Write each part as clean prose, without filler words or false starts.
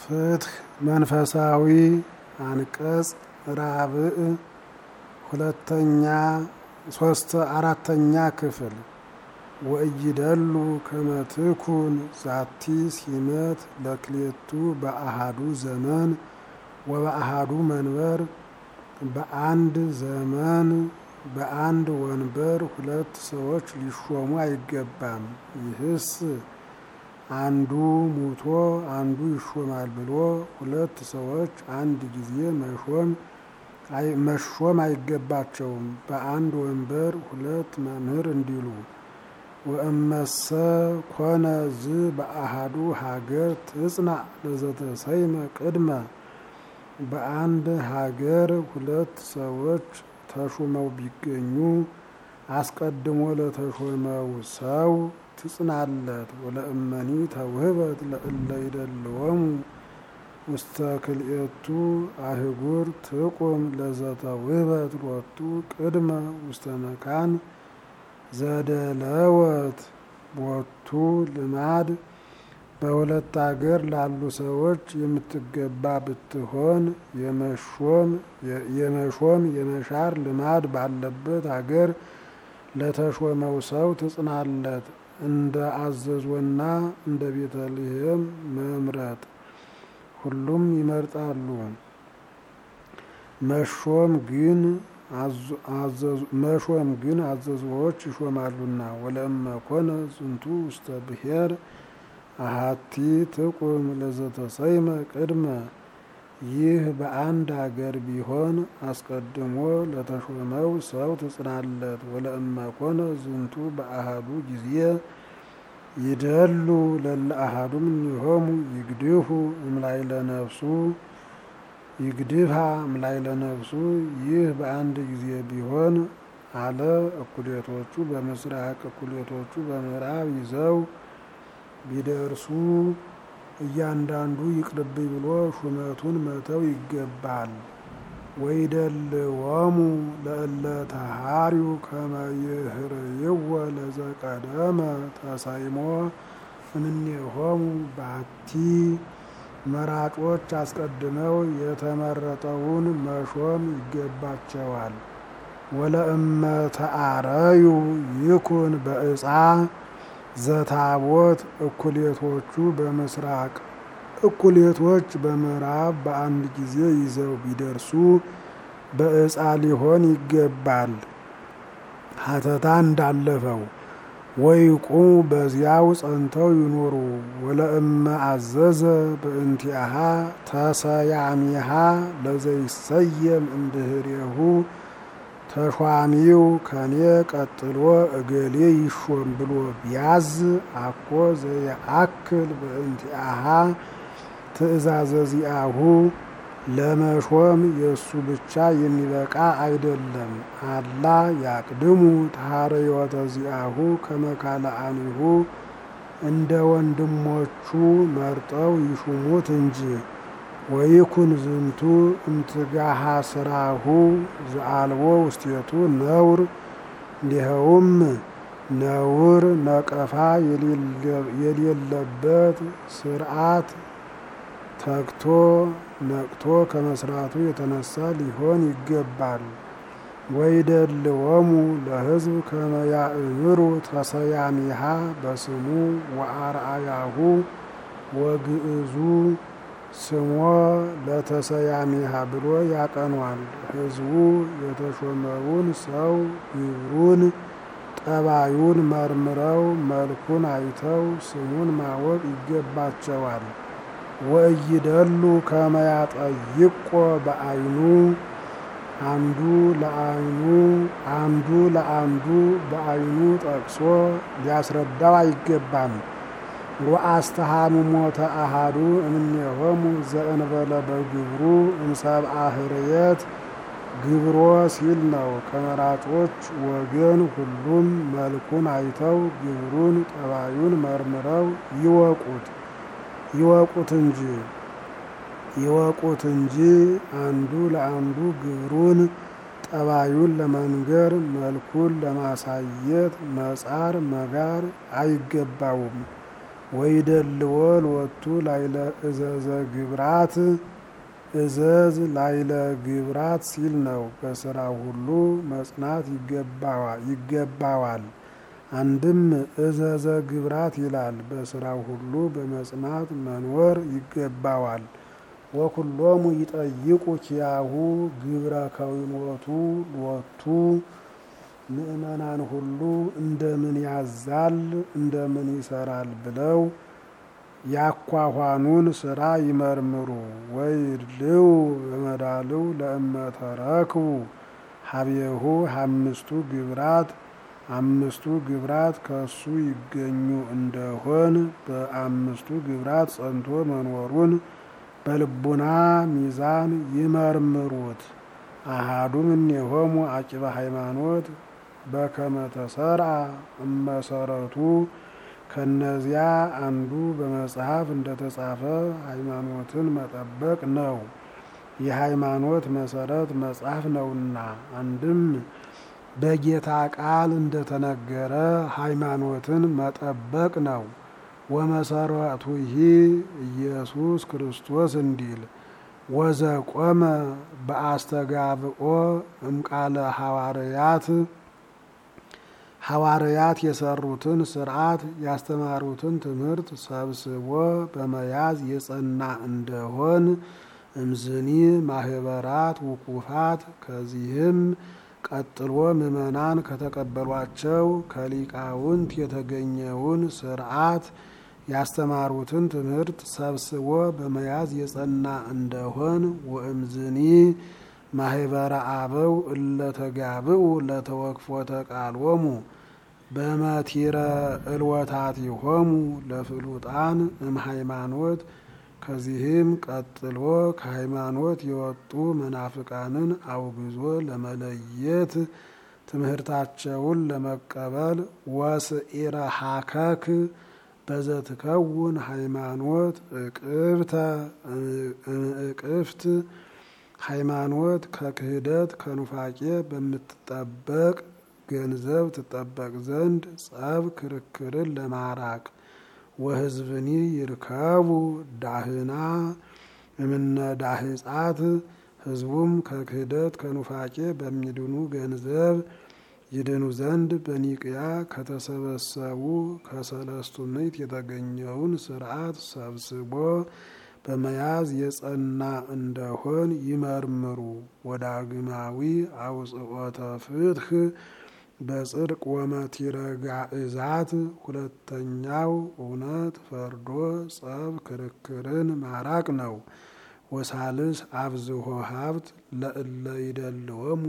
ፍትሕ መንፈሳዊ አንቀጽ ራብዕ አራተኛ ክፍል ወእይደሉ ከመ ትኩን ዛቲ ሲመት ለክልኤቱ በአሐዱ ዘመን ወበአሐዱ መንበር። በአንድ ዘመን በአንድ ወንበር ሁለት ሰዎች ሊሾሙ አይገባም። ይህስ አንዱ ሙቶ አንዱ ይሾማል ብሎ ሁለት ሰዎች አንድ ጊዜ መሾም አይገባቸውም። በአንድ ወንበር ሁለት መምህር እንዲሉ ወእመሰ ኮነ ዝ በአሐዱ ሀገር ትጽናዕ ለዘተሰይመ ቅድመ። በአንድ ሀገር ሁለት ሰዎች ተሹመው ቢገኙ አስቀድሞ ለተሾመው ሰው ትጽናለት። ወለእመኒ ተውህበት ለእለ ይደልዎሙ ውስተ ክልኤቱ አህጉር ትቁም ለዘተውህበት ሎቱ ቅድመ ውስተ መካን ዘደለወት ቦቱ ልማድ። በሁለት አገር ላሉ ሰዎች የምትገባ ብትሆን የመሾም የመሻር ልማድ ባለበት አገር ለተሾመው ሰው ትጽናለት። እንደ አዘዞና እንደ ቤተልሔም መምረጥ ሁሉም ይመርጣሉ። መሾም ግን አዘዞዎች ይሾማሉና። ወለእመ ኮነ ዝንቱ ውስተ ብሔር አሐቲ ትቁም ለዘተሰይመ ቅድመ። ይህ በአንድ አገር ቢሆን አስቀድሞ ለተሾመው ሰው ትጽናለት። ወለእመ ኮነ ዝንቱ በአሐዱ ጊዜ ይደሉ ለለ አሐዱ እምኔሆሙ ይግድፉ እምላዕለ ነፍሱ ይግድፋ እምላዕለ ነፍሱ። ይህ በአንድ ጊዜ ቢሆን አለ እኩሌቶቹ በምስራቅ እኩሌቶቹ በምዕራብ ይዘው ቢደርሱ እያንዳንዱ ይቅርብኝ ብሎ ሹመቱን መተው ይገባል። ወይደልዎሙ ለእለ ተሃርዩ ከመ ይህርይዎ ለዘቀደመ ተሰይሞ እምኔሆሙ ባቲ። መራጮች አስቀድመው የተመረጠውን መሾም ይገባቸዋል። ወለእመ ተአረዩ ይኩን በዕፃ ዘታቦት። እኩሌቶቹ በምስራቅ እኩሌቶች በምዕራብ በአንድ ጊዜ ይዘው ቢደርሱ በዕፃ ሊሆን ይገባል። ሀተታ እንዳለፈው ወይቁሙ በዚያው ጸንተው ይኖሩ። ወለእመ አዘዘ በእንቲአሃ ተሰያሚሃ ለዘይሰየም እምድህሬሁ። ተሿሚው ከኔ ቀጥሎ እገሌ ይሾም ብሎ ቢያዝ አኮ ዘየአክል በእንቲአሃ ትእዛዘ ዚአሁ። ለመሾም የእሱ ብቻ የሚበቃ አይደለም። አላ ያቅድሙ ተሃረዮተ ዚአሁ ከመ ካልአኒሁ። እንደ ወንድሞቹ መርጠው ይሹሙት እንጂ። ወይኩን ዝንቱ እምትጋሃ ስራሁ ዘአልቦ ውስቴቱ ነውር። እንዲኸውም ነውር ነቀፋ የሌለበት ስርዓት ተግቶ ነቅቶ ከመስራቱ የተነሳ ሊሆን ይገባል። ወይደልዎሙ ለሕዝብ ከመ ያእምሩ ተሰያሚሃ በስሙ ወአርአያሁ ወግዕዙ። ስሞ ለተሰያሚሃ ብሎ ያቀኗል። ሕዝቡ የተሾመውን ሰው ግብሩን ጠባዩን መርምረው መልኩን አይተው ስሙን ማወቅ ይገባቸዋል። ወእይደሉ ከመ ያጠይቆ በአይኑ። አንዱ ለአንዱ በአይኑ ጠቅሶ ሊያስረዳው አይገባም። ወአስተሃምሞተ አሐዱ እምኔሆሙ ዘእንበለ በግብሩ እምሰብአ ህርየት። ግብሮ ሲል ነው። ከመራጮች ወገን ሁሉም መልኩን አይተው ግብሩን ጠባዩን መርምረው ይወቁት እንጂ አንዱ ለአንዱ ግብሩን ጠባዩን ለመንገር መልኩን ለማሳየት መጻር መጋር አይገባውም። ወይደልዎ ሎቱ ላይለ እዘዘ ግብራት እዘዝ ላይለ ግብራት ሲል ነው። በስራው ሁሉ መጽናት ይገባዋል። አንድም እዘዘ ግብራት ይላል። በስራው ሁሉ በመጽናት መኖር ይገባዋል። ወኩሎሙ ይጠይቁ ኪያሁ ግብረ ከዊኖቱ ሎቱ ምእመናን ሁሉ እንደምን ያዛል እንደምን ይሰራል ብለው ያኳኋኑን ስራ ይመርምሩ። ወይድልው በመዳልው ለእመተረክቡ ሀቤሁ አምስቱ ግብራት አምስቱ ግብራት ከሱ ይገኙ እንደሆን በአምስቱ ግብራት ጸንቶ መኖሩን በልቡና ሚዛን ይመርምሩት። አሃዱ እምኔሆሙ አቂበ ሃይማኖት በከመ ተሰርዐ እመሰረቱ ከነዚያ አንዱ በመጽሐፍ እንደተጻፈ ሃይማኖትን መጠበቅ ነው። የሃይማኖት መሰረት መጽሐፍ ነውና። አንድም በጌታ ቃል እንደተነገረ ሃይማኖትን መጠበቅ ነው። ወመሰረቱሂ ኢየሱስ ክርስቶስ እንዲል ወዘቆመ በአስተጋብኦ እምቃለ ሐዋርያት የሰሩትን ስርዓት ያስተማሩትን ትምህርት ሰብስቦ በመያዝ የጸና እንደሆን እምዝኒ ማህበራት ውቁፋት ከዚህም ቀጥሎ ምእመናን ከተቀበሏቸው ከሊቃውንት የተገኘውን ስርዓት ያስተማሩትን ትምህርት ሰብስቦ በመያዝ የጸና እንደሆን ወእምዝኒ ማህበረ አበው እለተጋብኡ ለተወክፎተ ቃሎሙ በመቲረ እልወታቲሆሙ ለፍሉጣን እምሃይማኖት ከዚህም ቀጥሎ ከሃይማኖት የወጡ መናፍቃንን አውግዞ ለመለየት ትምህርታቸውን ለመቀበል ወስኢረ ሀከክ በዘትከውን ሃይማኖት እቅፍት ሃይማኖት ከክህደት ከኑፋቄ በምትጠበቅ ገንዘብ ትጠበቅ ዘንድ ጸብ ክርክርን ለማራቅ ወህዝብኒ ይርከቡ ዳህና እምነ ዳህጻት ህዝቡም ከክህደት ከኑፋቄ በሚድኑ ገንዘብ ይድኑ ዘንድ በኒቅያ ከተሰበሰቡ ከሰለስቱ ምዕት የተገኘውን ስርዓት ሰብስቦ በመያዝ የጸና እንደሆን ይመርምሩ። ወዳግማዊ አውጽኦተ ፍትህ በጽድቅ ወመቲረ ጋእዛት ሁለተኛው እውነት ፈርዶ ጸብ ክርክርን ማራቅ ነው። ወሳልስ አብዝሆ ሀብት ለእለ ይደልወሙ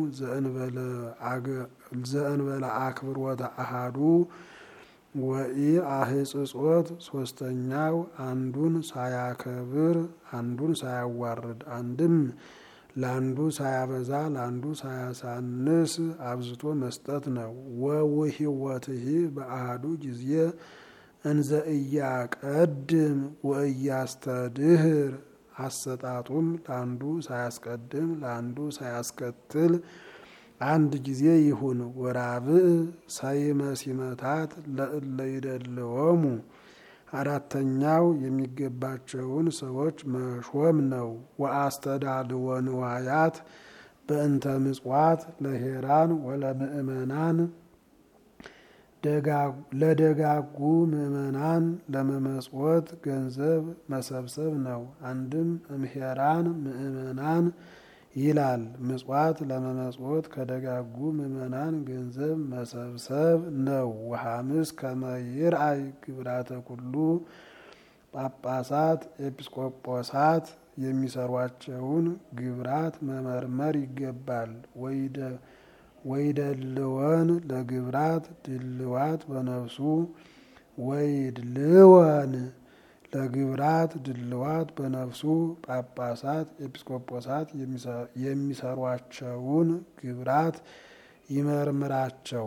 ዘእንበለ አክብሮተ አሃዱ ወኢ አህጽጾት ሶስተኛው አንዱን ሳያከብር አንዱን ሳያዋርድ አንድም ለአንዱ ሳያበዛ ለአንዱ ሳያሳንስ አብዝቶ መስጠት ነው። ወውህወትሂ በአሃዱ ጊዜ እንዘ እያቀድም ወእያስተድህር አሰጣጡም ለአንዱ ሳያስቀድም ለአንዱ ሳያስከትል አንድ ጊዜ ይሁን። ወራብዕ ሰይመ ሲመታት ለእለ ይደልወሙ አራተኛው የሚገባቸውን ሰዎች መሾም ነው። ወአስተዳልወ ንዋያት በእንተ ምጽዋት ለሄራን ወለምእመናን ለደጋጉ ምእመናን ለመመጽወት ገንዘብ መሰብሰብ ነው። አንድም እምሄራን ምእመናን ይላል። ምጽዋት ለመመጽወት ከደጋጉ ምእመናን ገንዘብ መሰብሰብ ነው። ወሐምስ ከመ ይርአይ ግብራተ ኩሉ ጳጳሳት ኤጲስቆጶሳት የሚሰሯቸውን ግብራት መመርመር ይገባል። ወይደልወን ለግብራት ድልዋት በነፍሱ ወይድልወን ለግብራት ድልዋት በነፍሱ ጳጳሳት ኤጲስቆጶሳት የሚሰሯቸውን ግብራት ይመርምራቸው።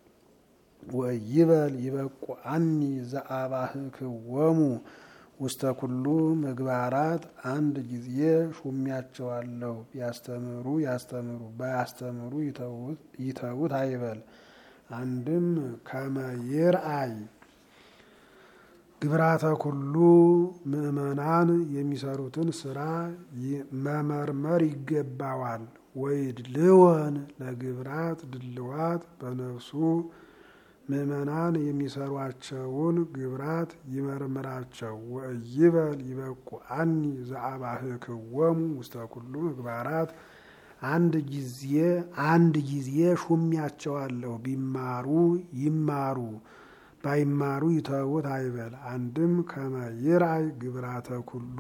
ወይበል ይበቁአኒ ዘአባህክዎሙ ውስተ ኩሉ ምግባራት አንድ ጊዜ ሹሚያቸዋለሁ ቢያስተምሩ ያስተምሩ ባያስተምሩ ይተዉት አይበል። አንድም ከመ ይርአይ ግብራተ ኩሉ ምእመናን የሚሰሩትን ስራ መመርመር ይገባዋል። ወይድልወን ለግብራት ድልዋት በነፍሱ ምእመናን የሚሰሯቸውን ግብራት ይመርምራቸው። ወይበል ይበቁአኒ ዘአባህክዎሙ ውስተ ኩሉ ምግባራት አንድ ጊዜ ሹሚያቸዋለሁ ቢማሩ ይማሩ ባይማሩ ይተውት አይበል። አንድም ከመ ይርአይ ግብራተ ኩሉ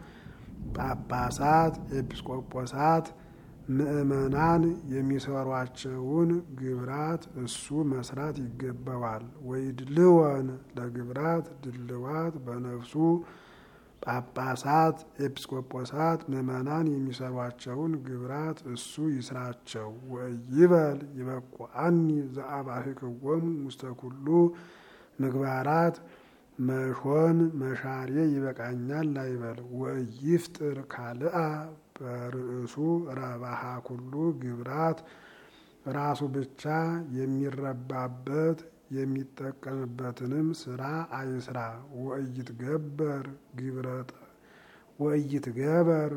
ጳጳሳት ኤጲስቆጶሳት ምእመናን የሚሰሯቸውን ግብራት እሱ መስራት ይገባዋል። ወይድልወን ለግብራት ድልዋት በነፍሱ ጳጳሳት ኤጲስቆጶሳት ምእመናን የሚሰሯቸውን ግብራት እሱ ይስራቸው። ወይበል ይበቁአኒ ዘአባህክዎሙ ውስተ ኩሉ ምግባራት መሾን መሻሬ ይበቃኛል አይበል። ወይፍጥር ካልአ በርእሱ ረባሃ ኩሉ ግብራት ራሱ ብቻ የሚረባበት የሚጠቀምበትንም ስራ አይስራ። ወይትገበር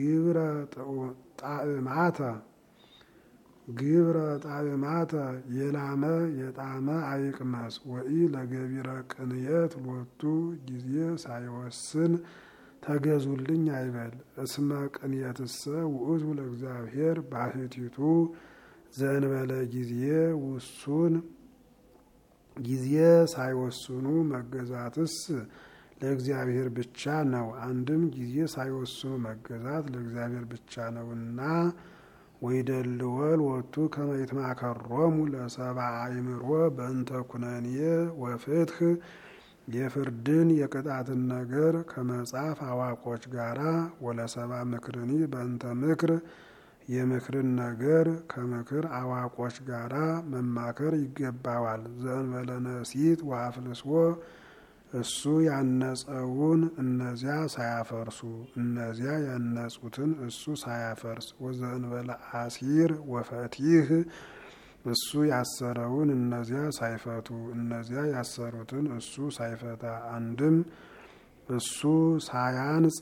ግብረ ጣዕማተ የላመ የጣመ አይቅመስ። ወኢ ለገቢረ ቅንየት ሎቱ ጊዜ ሳይወስን ተገዙልኝ አይበል። እስመ ቅንየትሰ ውእቱ ለእግዚአብሔር ባሕቲቱ ዘእንበለ ጊዜ ውሱን ጊዜ ሳይወስኑ መገዛትስ ለእግዚአብሔር ብቻ ነው። አንድም ጊዜ ሳይወስኑ መገዛት ለእግዚአብሔር ብቻ ነውና። ወይደልወል ወቱ ከመ ይትማከሮሙ ለሰብአ አእምሮ በእንተ ኩነኔ ወፍትሕ የፍርድን የቅጣትን ነገር ከመጽሐፍ አዋቆች ጋራ ወለሰብአ ምክርኒ በእንተ ምክር የምክርን ነገር ከምክር አዋቆች ጋራ መማከር ይገባዋል። ዘእንበለ ነሲት ወአፍልስዎ እሱ ያነጸውን እነዚያ ሳያፈርሱ እነዚያ ያነጹትን እሱ ሳያፈርስ። ወዘእንበለ አሲር ወፈቲህ እሱ ያሰረውን እነዚያ ሳይፈቱ እነዚያ ያሰሩትን እሱ ሳይፈታ። አንድም እሱ ሳያንጽ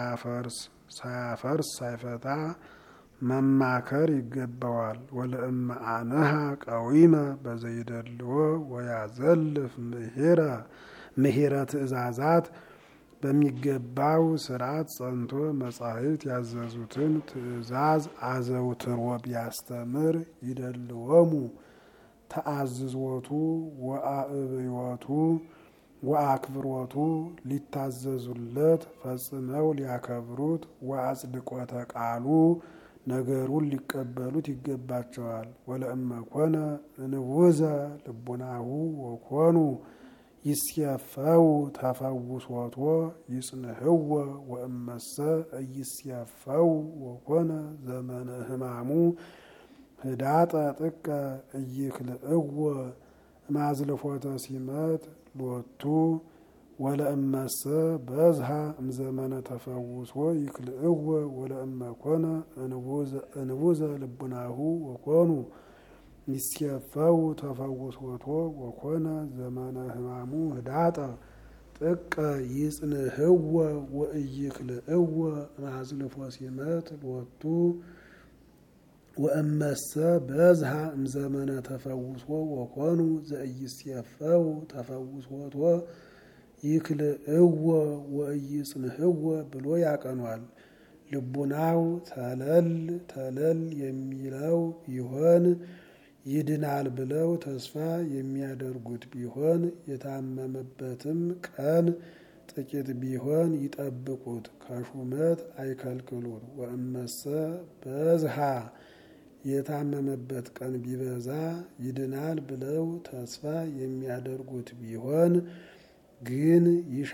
ሳያፈርስ ሳይፈታ መማከር ይገባዋል። ወለእመ አነሃ ቀዊመ በዘይደልዎ ወያዘልፍ ምሄረ ትእዛዛት በሚገባው ስርዓት ጸንቶ መጻሕፍት ያዘዙትን ትእዛዝ አዘውትሮ ቢያስተምር ይደልወሙ ተአዝዝወቱ ወአብዮቱ ወአክብሮቱ ሊታዘዙለት ፈጽመው ሊያከብሩት ወአጽድቆተ ቃሉ ነገሩን ሊቀበሉት ይገባቸዋል። ወለእመ ኮነ እንውዘ ልቡናሁ ወኮኑ ይስየፈው ተፈውሶቶ ይጽንህወ ወእመሰ እይስየፈው ወኮነ ዘመነ ሕማሙ ህዳጠ ጥቀ እይክልእወ ማዝልፎተ ሲመት ሎቱ ወለእመሰ በዝሃ እምዘመነ ተፈውሶ ይክልእወ ወለእመ ኮነ እንውዘ ልቡናሁ ወኮኑ ይስየፈው ተፈውሶቶ ወኮነ ዘመነ ሕማሙ ህዳጠ ጥቀ ይጽንህወ ወእይክልእወ ማዝልፎ ሲመት ሎቱ ወእመሰ በዝሃ እምዘመነ ተፈውሶ ወኮኑ ዘእይስየፈው ተፈውሶቶ ይክልእወ ወእይጽንህወ ብሎ ያቀኗል። ልቡናው ተለል የሚለው ቢሆን ይድናል ብለው ተስፋ የሚያደርጉት ቢሆን የታመመበትም ቀን ጥቂት ቢሆን ይጠብቁት፣ ከሹመት አይከልክሉት። ወእመሰ በዝሃ የታመመበት ቀን ቢበዛ ይድናል ብለው ተስፋ የሚያደርጉት ቢሆን ግን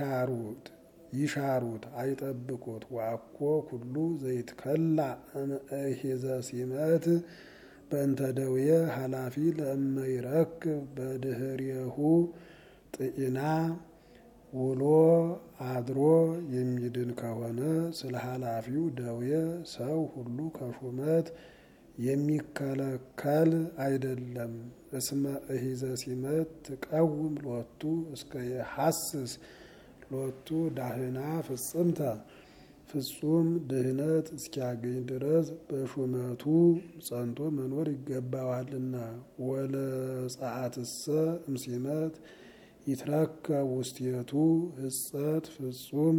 ይሻሩት አይጠብቁት። ዋኮ ኩሉ ዘይትከላ እምእሂዘ ሲመት በእንተ ደውየ ኃላፊ ለእመ ይረክብ በድህሬሁ ጥኢና ውሎ አድሮ የሚድን ከሆነ ስለ ኃላፊው ደውየ ሰው ሁሉ ከሹመት የሚከለከል አይደለም። እስመ እሂዘ ሲመት ትቀውም ሎቱ እስከ የሐስስ ሎቱ ዳህና ፍጽምተ ፍጹም ድህነት እስኪያገኝ ድረስ በሹመቱ ጸንቶ መኖር ይገባዋልና። ወለጸአትሰ እምሲመት ይትረከብ ውስቴቱ ሕጸት ፍጹም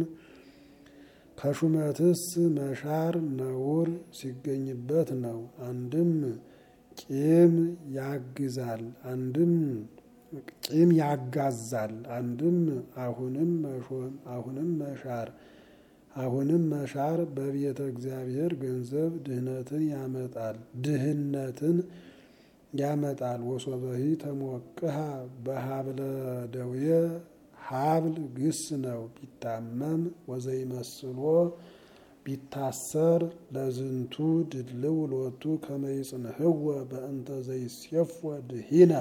ከሹመትስ መሻር ነውር ሲገኝበት ነው። አንድም ቂም ያግዛል፣ አንድም ቂም ያጋዛል፣ አንድም አሁንም መሾም አሁንም መሻር አሁንም መሻር በቤተ እግዚአብሔር ገንዘብ ድህነትን ያመጣል። ወሶበሂ ተሞቅሃ በሀብለ ደዌ ሀብል ግስ ነው ቢታመም ወዘይመስሎ ቢታሰር ለዝንቱ ድልው ሎቱ ከመይጽንህወ በእንተ ዘይሴፎ ድሂነ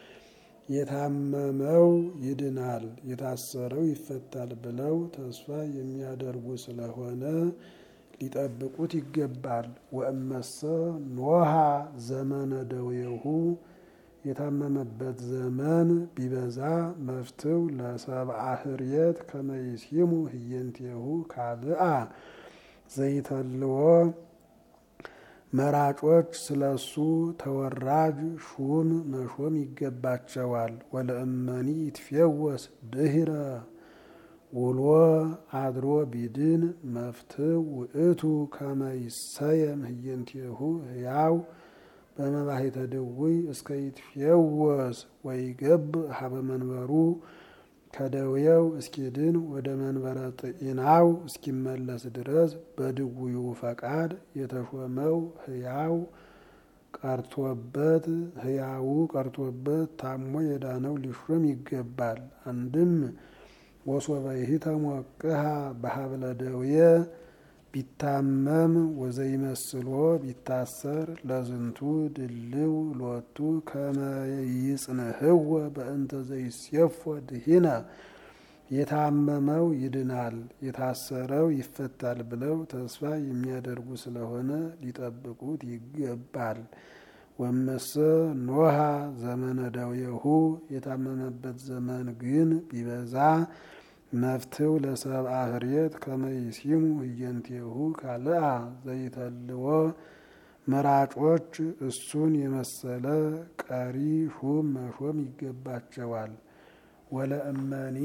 የታመመው ይድናል የታሰረው ይፈታል ብለው ተስፋ የሚያደርጉ ስለሆነ ሊጠብቁት ይገባል። ወእመሰ ኖሃ ዘመነ ደዌሁ የታመመበት ዘመን ቢበዛ መፍትው ለሰብአ ህርየት ከመይሲሙ ህየንቴሁ ካልአ ዘይተልዎ መራጮች ስለሱ ተወራጅ ሹም መሾም ይገባቸዋል። ወለእመኒ ይትፌወስ ድህረ ውሎ አድሮ ቢድን መፍትው ውእቱ ከመይሰየም ህየንቴሁ ህያው በመባሂተ ድውይ እስከ ይትፌወስ ወይገብ ሀበ መንበሩ ከደዌው እስኪድን ወደ መንበረ ጤናው እስኪመለስ ድረስ በድውዩ ፈቃድ የተሾመው ህያው ቀርቶበት ታሞ የዳነው ሊሾም ይገባል። አንድም ወሶበይሂ ተሞቅሃ በሀብለ ደዌ ቢታመም ወዘይመስሎ ቢታሰር ለዝንቱ ድልው ሎቱ ከመይጽንህወ በእንተ ዘይሴፎ ድሂነ የታመመው ይድናል የታሰረው ይፈታል ብለው ተስፋ የሚያደርጉ ስለሆነ ሊጠብቁት ይገባል። ወመሰ ኖሃ ዘመነ ደዌሁ የታመመበት ዘመን ግን ቢበዛ መፍትው ለሰብአ ህርየት ከመይሲሙ ህየንቴሁ ካልአ ዘይተልዎ መራጮች እሱን የመሰለ ቀሪ ሹም መሾም ይገባቸዋል። ወለእመኒ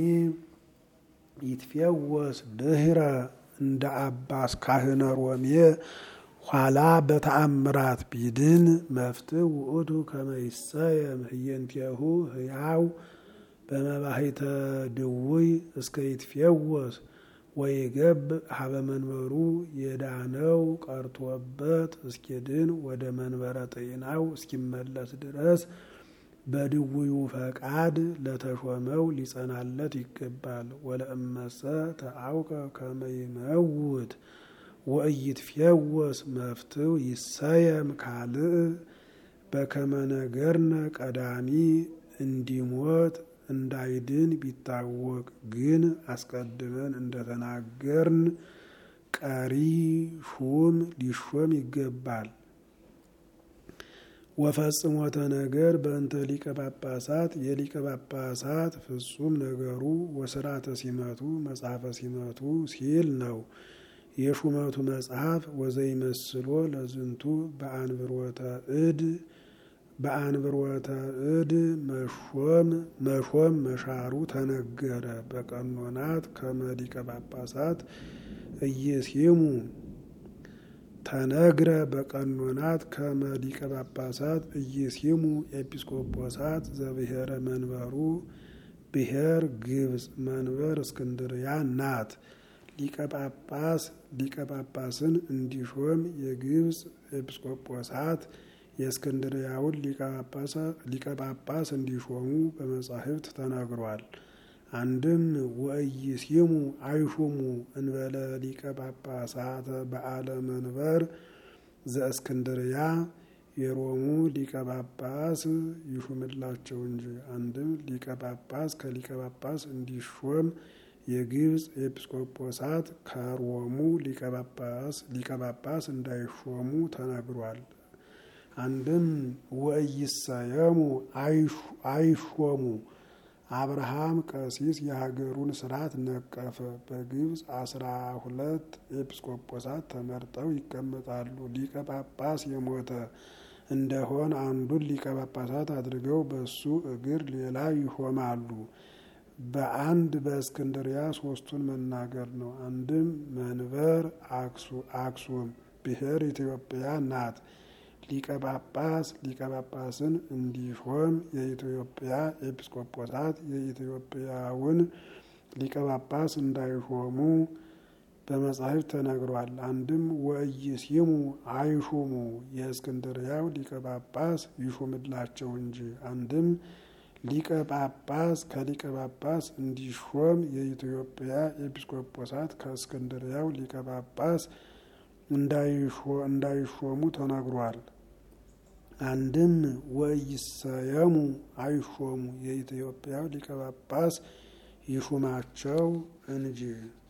ይትፌወስ ድህረ እንደ አባስ ካህነ ሮሜ ኋላ በተአምራት ቢድን መፍትው ውእቱ ከመይሰየም ህየንቴሁ ህያው በመባሂተ ድውይ እስከ ይትፌወስ ወይገብ ሀበ መንበሩ የዳነው ቀርቶበት እስኪድን ወደ መንበረ ጤናው እስኪመለስ ድረስ በድውዩ ፈቃድ ለተሾመው ሊጸናለት ይገባል። ወለእመሰ ተአውቀ ከመይመውት ወኢይትፌወስ መፍትው ይሰየም ካልእ በከመ ነገርነ ቀዳሚ እንዲሞት እንዳይድን ቢታወቅ ግን አስቀድመን እንደተናገርን ቀሪ ሹም ሊሾም ይገባል። ወፈጽሞተ ነገር በእንተ ሊቀ ጳጳሳት የሊቀ ጳጳሳት ፍጹም ነገሩ ወስራተ ሲመቱ መጽሐፈ ሲመቱ ሲል ነው። የሹመቱ መጽሐፍ ወዘይመስሎ ለዝንቱ በአንብሮተ እድ መሾም መሻሩ ተነገረ። በቀኖናት ከመሊቀ ጳጳሳት እየሲሙ ተነግረ በቀኖናት ከመሊቀ ጳጳሳት እየሲሙ ኤጲስቆጶሳት ዘብሔረ መንበሩ ብሔር ግብጽ መንበር እስክንድርያ ናት። ሊቀ ጳጳስን እንዲሾም የግብጽ ኤጲስቆጶሳት የእስክንድርያውን ሊቀ ጳጳስ እንዲሾሙ በመጻሕፍት ተነግሯል። አንድም ወኢይሲሙ አይሹሙ እንበለ ሊቀ ጳጳሳት በዓለ መንበር ዘእስክንድርያ የሮሙ ሊቀ ጳጳስ ይሹምላቸው እንጂ። አንድም ሊቀ ጳጳስ ከሊቀ ጳጳስ እንዲሾም የግብጽ ኤጲስቆጶሳት ከሮሙ ሊቀ ጳጳስ እንዳይሾሙ ተነግሯል። አንድም ወኢይሰየሙ አይሾሙ አብርሃም ቀሲስ የሀገሩን ስርዓት ነቀፈ። በግብፅ 12 ኤጲስቆጶሳት ተመርጠው ይቀመጣሉ። ሊቀ ጳጳስ የሞተ እንደሆን አንዱን ሊቀ ጳጳሳት አድርገው በሱ እግር ሌላ ይሾማሉ። በአንድ በእስክንድሪያ ሶስቱን መናገር ነው። አንድም መንበር አክሱም ብሔር ኢትዮጵያ ናት። ሊቀ ጳጳስን እንዲሾም የኢትዮጵያ ኤጲስቆጶሳት የኢትዮጵያውን ሊቀ ጳጳስ እንዳይሾሙ በመጻሕፍት ተነግሯል። አንድም ወኢይሲሙ አይሹሙ የእስክንድርያው ሊቀ ጳጳስ ይሹምላቸው እንጂ። አንድም ሊቀ ጳጳስ ከሊቀ ጳጳስ እንዲሾም የኢትዮጵያ ኤጲስቆጶሳት ከእስክንድርያው ሊቀ ጳጳስ እንዳይሾሙ ተነግሯል። አንድም ወኢይሰየሙ አይሾሙ የኢትዮጵያው ሊቀ ጳጳስ ይሹማቸው እንጂ።